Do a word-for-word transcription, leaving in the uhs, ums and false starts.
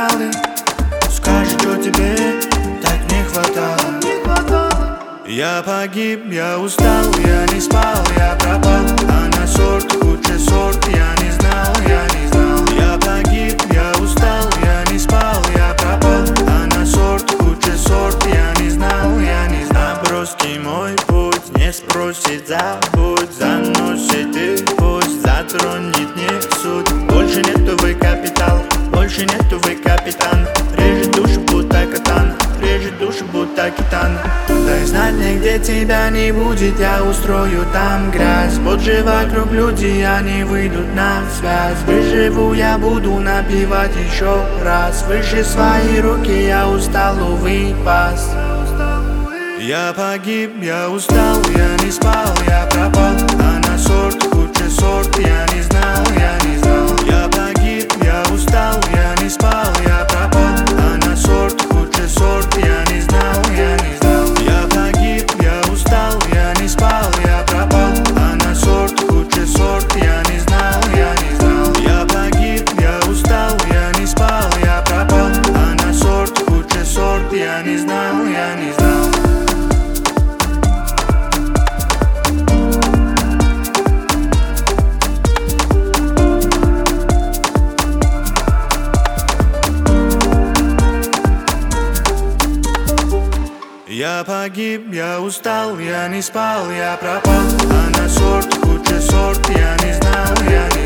ли? Скажи, что тебе так не хватало. Я погиб, я устал, я не спал, я пропал. А на сорт, худший сорт, я не знал, я не знал. Я погиб, я устал, я не спал, я пропал. А на сорт, худший сорт, я не знал, я не знал. Наброски мой путь, не спросит, забудь. Заносит и пусть затронет не суть. Больше нету вы капитал, больше нету вы капитан. Режет душу, будто катан, режет душу, будто китан. Дай знать мне, где тебя не будет, я устрою там грязь. Вот же вокруг люди, они выйдут на связь. Выживу, я буду напевать еще раз. Выше свои руки, я устал, увы, пас. Я погиб, я устал, я не спал, я пропал. А на сорт, худший сорт, я не знал, я не знал. Я погиб, я устал, я не спал, я пропал. А на сорт, худший сорт, я не знал, я не знал. Я погиб, я устал, я не спал, я пропал. А на сорт, худший сорт, я не знал, я не знал. Я погиб, я устал, я не спал, я пропал. А на сорт, худший сорт, я не знал, я не знал. Я погиб, я устал, я не спал, я пропал. А на сорт, худший сорт, я не знал, я не знал.